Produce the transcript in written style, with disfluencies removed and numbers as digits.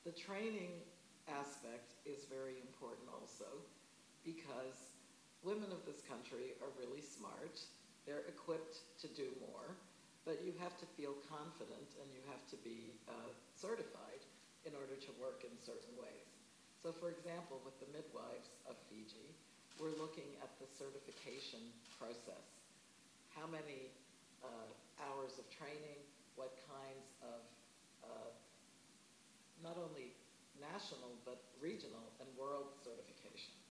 The training aspect is very important also because women of this country are really smart. They're equipped to do more, but you have to feel confident and you have to be certified in order to work in certain ways. So, for example, with the midwives of Fiji, we're looking at the certification process. How many hours of training, what kinds of not only national but regional and world